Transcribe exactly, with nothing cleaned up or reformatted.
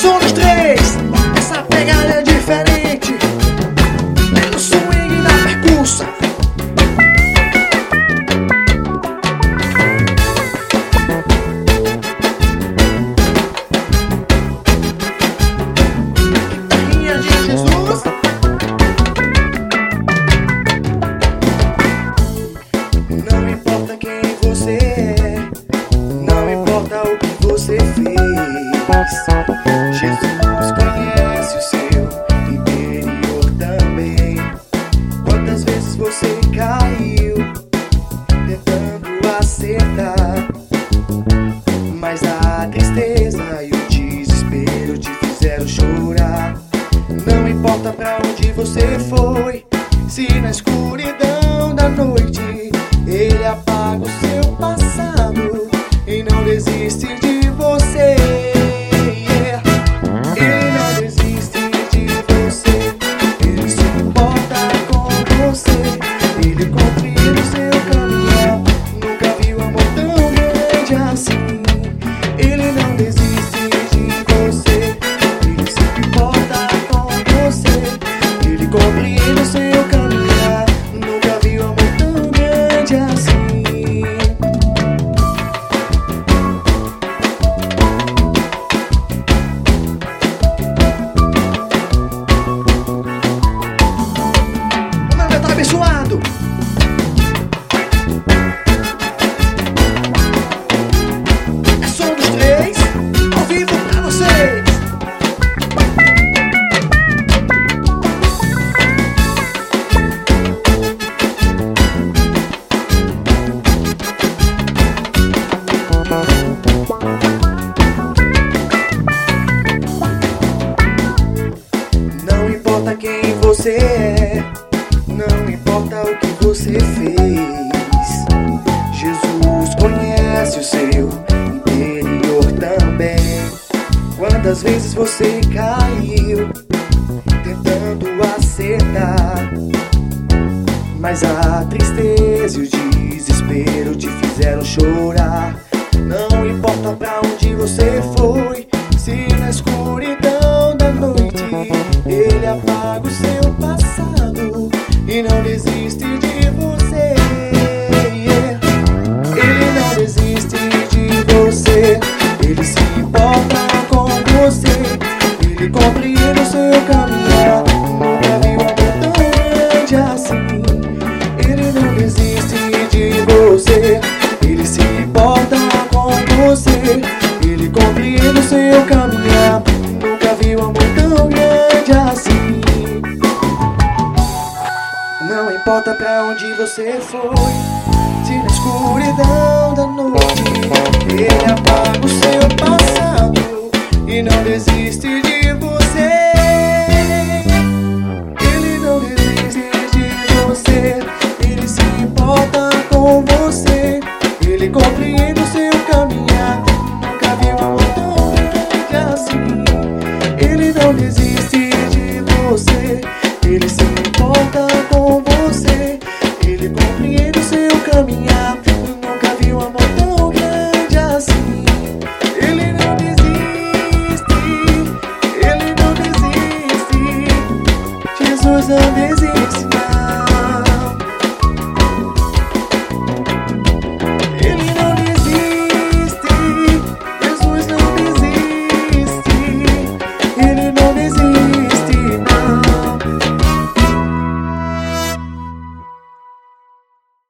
som dos três, essa pegada é diferente. É o swing da percussa. Guitarrinha de Jesus. Não importa quem você é, não importa o que você fez, Jesus conhece o seu interior também. Quantas vezes você caiu tentando acertar, mas a tristeza e o desespero te fizeram chorar. Não importa pra onde você foi, se na escuridão da noite Ele apaga o seu passado e não desiste de você. Yeah. Ele não desiste de você, Ele se importa com você, Ele compreende o seu caminhar. Nunca viu amor tão grande assim. Ele não desiste de você, Ele se importa com você, Ele compreende o seu caminhar. Nunca viu amor tão grande assim. Manda, tá abençoado. É som dos três, ao vivo pra vocês. Não importa quem você é, não importa o que você fez, Jesus conhece o seu interior também. Quantas vezes você caiu tentando acertar, mas a tristeza e o desespero te fizeram chorar. Não importa pra onde você foi, se na escuridão da noite Ele apaga o seu passado e não desiste de você. Yeah. Ele não desiste de você, Ele se importa com você, Ele compreende o seu caminhar. Nunca viu amor tão grande assim. Ele não desiste de você, Ele se importa com você, Ele compreende o seu caminhar. Nunca viu amor tão grande assim. Não importa pra onde você foi, se na escuridão